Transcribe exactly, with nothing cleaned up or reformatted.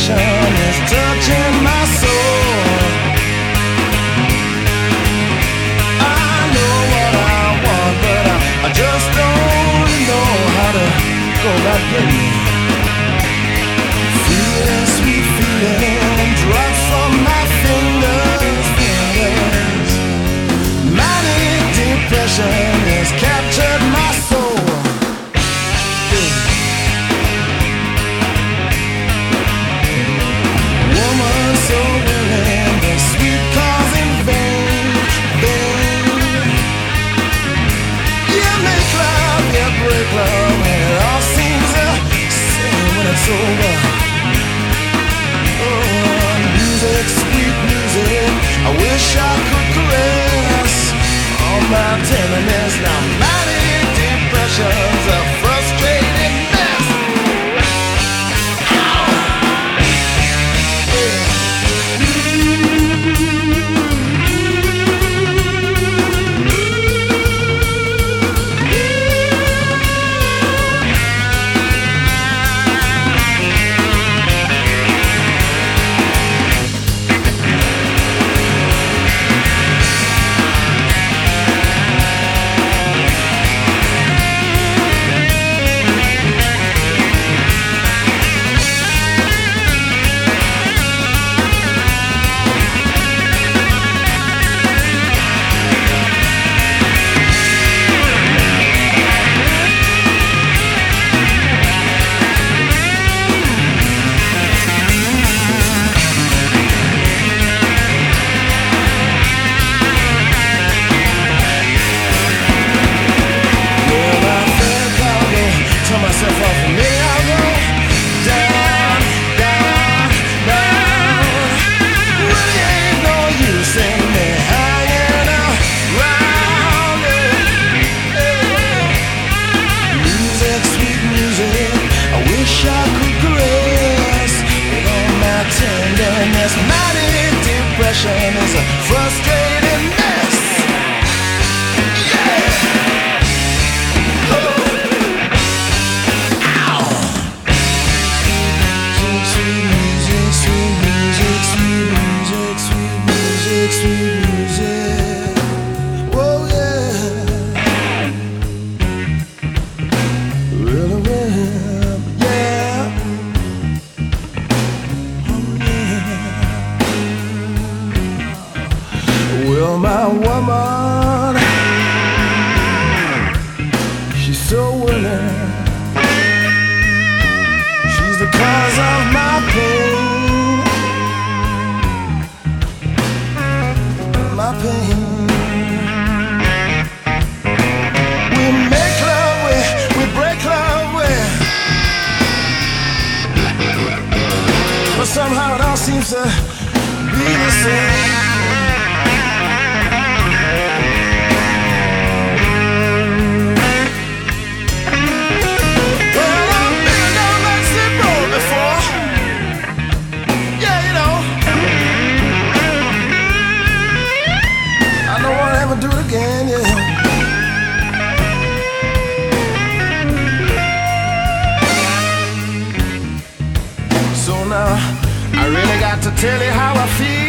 depression is touching my soul. I know what I want, but I, I just don't know how to go about getting it. Feeling sweet feeling drops from my fingers, fingers. Manic depression has captured my soul. Woman so willing, the sweet cause in vain, vain. You make love, you break love, and it all seems the same when it's over. Oh, music, sweet music, I wish I could caress all my tenderness. Now manic depression's a frustrated mess. Is a frustrating mess. Yeah. Oh. Ow. Sweet music, sweet music, sweet music, sweet music, sweet music. Oh yeah. Really well, yeah. Well, my woman, she's so willing. She's the cause of my pain, my pain. We make love, we, we break love, we, but somehow it all seems to be the same. Do it again, yeah. So now I really got to tell you how I feel.